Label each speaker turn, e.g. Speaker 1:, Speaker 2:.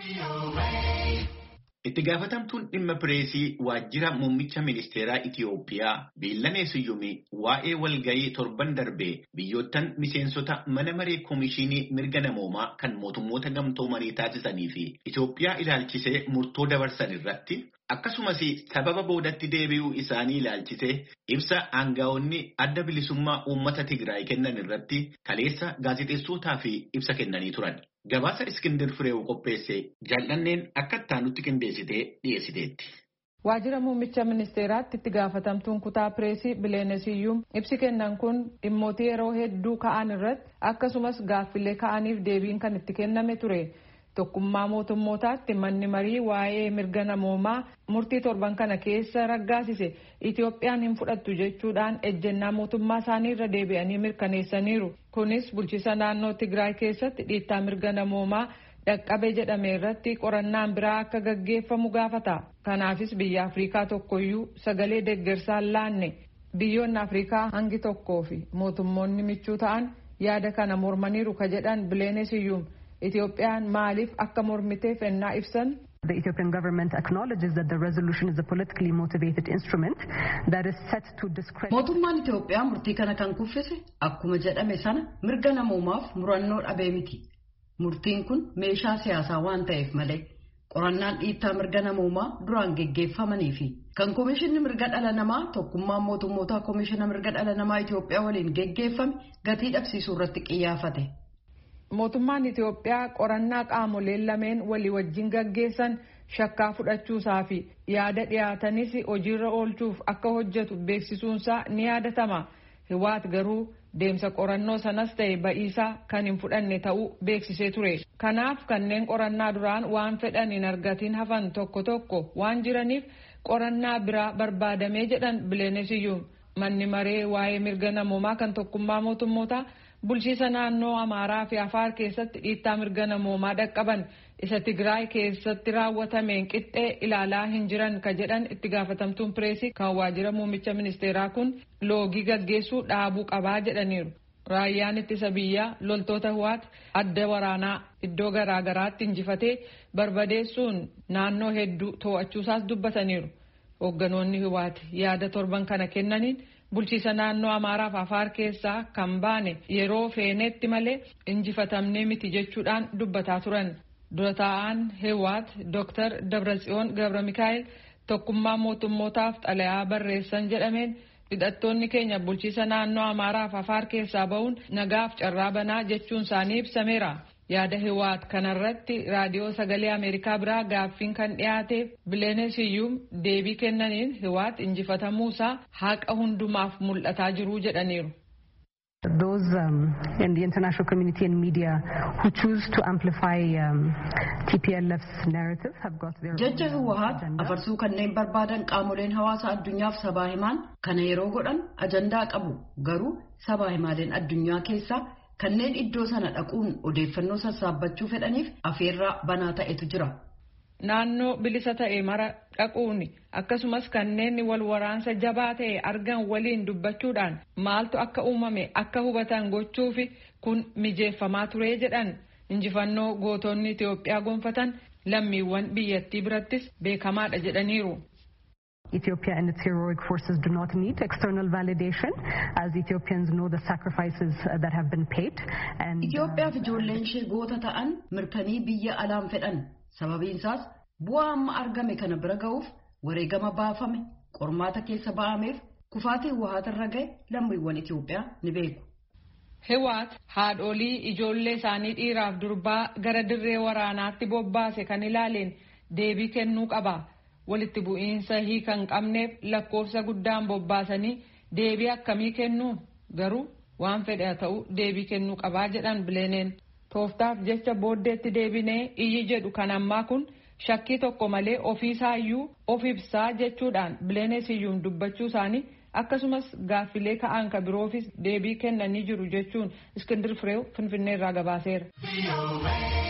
Speaker 1: Itti gaafatamtuun dhimma pireesii waajjira muummicha ministeeraa Itiyoophiyaa Biillanee Siyyumii waa'ee walgayii torban darbee biyyoottan miseensota mana maree koomishinii mirga namoomaa kan mootummoota gamtoomanii taasisanii fi Itiyoophiyaa ilaalchisee murtoo dabarsan irratti akkasumas sababa boodatti deebi'uu isaanii ilaalchisee ibsa aangaa'onni adda bilisummaa uummata Tigraay kennan irratti kaleessa gaazexeessootaa fi ibsa kennanii turan. Gabaasa Iskindir Fireew qopheesse jaallanneen akka ittaanutti qindeessitee dhiyeessiteetti.
Speaker 2: Waajjira muummicha ministeeraatti itti gaafatamtuun kutaa pireesii Biileenee Siyyum ibsi kennan kun dhimmoota yeroo hedduu ka'an irratti akkasumas gaaffilee ka'aniif deebiin kan itti kenname ture. Tokkummaa mootummootaatti manni marii waa'ee mirga namoomaa murtii torban kana keessa raggaasise Itiyoophiyaan hin fudhattu jechuudhaan ejjennaa mootummaa isaanii irra deebi'anii mirkaneessaniiru. Kunis bulchiisa naannoo Tigraay keessatti dhiittaa mirga namoomaa dhaqqabe jedhame irratti qorannaan biraa akka gaggeeffamu gaafata. Kanaafis biyya Afrikaa tokkoyyuu sagalee deeggarsaan laanne biyyoonni Afrikaa hangi tokkoo fi mootummoonni michuu ta'an yaada kana mormaniiru ka jedhan Biileenee Siyyum. Itiyoophiyaan maaliif akka mormiteef ennaa ibsan.
Speaker 3: The Ethiopian government acknowledges that the resolution is a politically motivated instrument that is set to discredit.
Speaker 4: Mootummaan Itiyoophiyaa murtii kana kan kuffise akkuma jedhame sana mirga namoomaaf murannoo dhabee miti. Murtiin kun meeshaa siyaasaa waan ta'eef malee qorannaan dhiittaa mirga namoomaa duraan geggeeffamanii fi kan Komishinni Mirga Dhala Namaa tokkummaan mootummootaa Komishina Mirga Dhala Namaa Itiyoophiyaa waliin geggeeffame gatii dhabsiisuu irratti xiyyeeffate.
Speaker 2: Mootummaan Itiyoophiyaa qorannaa qaamoleen lameen walii wajjin gaggeessan shakkaa fudhachuusaa fi yaada dhiyaatanis hojiirra oolchuuf akka hojjetu beeksisuunsaa ni yaadatama. Hiwaat garuu deemsa qorannoo sanas ta'e ba'iisaa kan hin fudhanne ta'uu beeksisee ture. Kanaaf kanneen qorannaa duraan waan fedhan hin argatiin hafan tokko waan jiraniif qorannaa biraa barbaadamee jedhan Biileenee Siyyum. Manni maree waa'ee mirga namoomaa kan tokkummaa mootummootaa bulchiisa naannoo Amaaraa fi Afaar keessatti dhiittaa mirga namoomaa dhaqqaban isa Tigraay keessatti raawwatameen qixxee ilaalaa hin jiran ka jedhan itti gaafatamtuun pireesii kan waajjira muummicha ministeeraa kun loogii gaggeessuu dhaabuu qabaa jedhaniiru. Raayyaan ittisa biyyaa loltoota Hiwaat adda waraanaa iddoo garaagaraatti injifatee barbadeessuun naannoo hedduu to'achuusaas dubbataniiru. Hoogganoonni Hiwaat yaada torban kana kennaniin bulchiisa naannoo Amaaraa fi Afaar keessaa kan baane yeroo feenetti malee injifatamnee miti jechuudhaan dubbataa turan. Dura taa'aan Hiwaat Dr. Dabratsiyoon Gabramikaa'el tokkummaa mootummootaaf xalayaa barreessan jedhameen hidhattoonni keenya bulchiisa naannoo Amaaraa fi Afaar keessaa ba'uun nagaaf carraa banaa jechuun isaanii ibsameera. Yaada Hiwaat kanarratti raadiyoo sagalee Ameerikaa biraa gaaffiin kan dhiyaateef Biileenee Siyyum deebii kennaniin Hiwaat injifatamuusaa haqa hundumaaf mul'ataa jiru jedhaniiru.
Speaker 3: Those in the international community and media who choose to amplify TPLF's narrative have got their
Speaker 4: Jecha Hiwaat afarsuu kanneen barbaadan qaamoleen hawaasa addunyaaf sabaa himaan kana yeroo godhan ajandaa qabu. Garuu sabaa himaaleen addunyaa keessaa kanneen iddoo sana dhaquun odeeffannoo sassaabbachuu fedhaniif afeerraa banaa ta'etu jira.
Speaker 2: Naannoo bilisa ta'e mara dhaquun akkasumas kanneen wal waraansa jabaa ta'e argan waliin dubbachuudhaan maaltu akka uumame akka hubatan gochuufi kun mijeeffamaa ture jedhan. Injifannoo gootonni Itiyoophiyaa gonfatan lammiiwwan biyyattii birattis beekamaadha jedhaniiru.
Speaker 3: Ethiopia and its heroic forces do not need external validation, as Ethiopians know the sacrifices that have been paid. And
Speaker 4: Itoophiyaa fi ijoolleen ishee goota ta'an mirkanii biyya alaan fedhan. Sababiinsaas bu'aa amma argame kana bira ga'uuf wareegama baafame qormaata keessa ba'ameef kufaatii Hiwaat irra ga'e lammiiwwan Itoophiyaa ni beeku.
Speaker 2: Hiwaat haadholii ijoollee isaanii dhiiraaf durbaa gara dirree waraanaatti bobbaase kan ilaaleen deebii kennuu qaba. Walitti bu'iinsa hiikan qabneef lakkoofsa guddaan bobbaasanii deebii akkamii kennuu garuu waan fedhe ta'u deebii kennuu qabaa jedhan Biileeneen. Tooftaaf jecha booddeetti deebinee iyyi jedhu kan ammaa kun shakkii tokko malee ofiisaayyuu of ibsaa jechuudhaan Biileenee Siyyum dubbachuu isaanii akkasumas gaaffilee ka'an ka biroofis deebii kennanii jiru jechuun Iskindir Fireew Finfinneerraa gabaaseera.